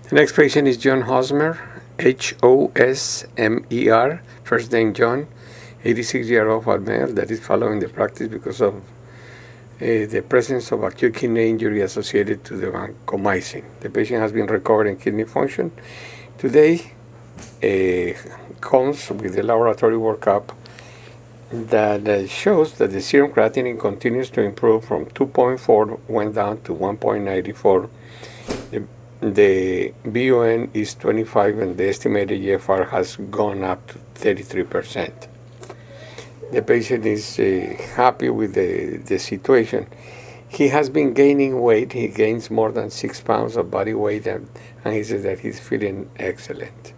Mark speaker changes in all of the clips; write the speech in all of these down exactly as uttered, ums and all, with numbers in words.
Speaker 1: The next patient is John Hosmer, H O S M E R, first name John, eighty-six-year-old male that is following the practice because of uh, the presence of acute kidney injury associated to the vancomycin. The patient has been recovering kidney function. Today uh, comes with the laboratory workup that uh, shows that the serum creatinine continues to improve from two point four went down to one point nine four. The, the B U N is twenty-five and the estimated G F R has gone up to thirty-three percent. The patient is uh, happy with the, the situation. He has been gaining weight. He gains more than six pounds of body weight, and, and he says that he's feeling excellent.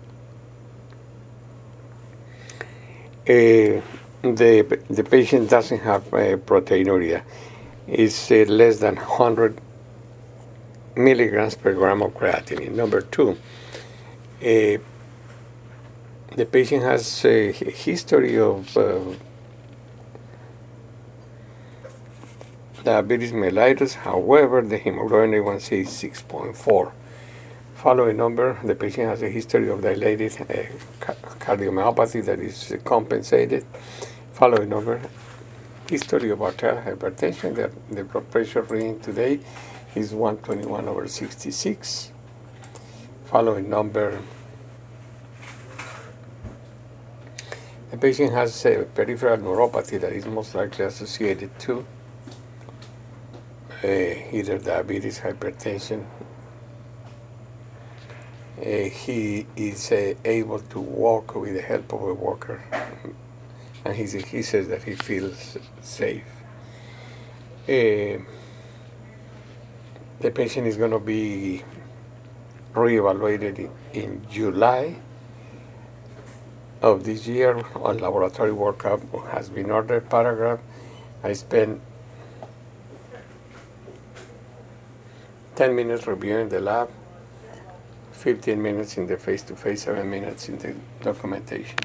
Speaker 1: Uh, the, the patient doesn't have uh, proteinuria. It's uh, less than one hundred milligrams per gram of creatinine. Number two, uh, the patient has a history of uh, diabetes mellitus. However, the hemoglobin A one C is six point four. Following number, the patient has a history of dilated uh, cardiomyopathy that is uh, compensated. Following number, history of arterial hypertension. The, the blood pressure reading today is one twenty-one over sixty-six. Following number, the patient has a peripheral neuropathy that is most likely associated to uh, either diabetes, hypertension. Uh, he is uh, able to walk with the help of a walker, and he, he says that he feels safe. Uh, the patient is going to be reevaluated in, in July of this year on laboratory workup. Has been ordered paragraph. I spent ten minutes reviewing the lab, fifteen minutes in the face-to-face, seven minutes in the documentation.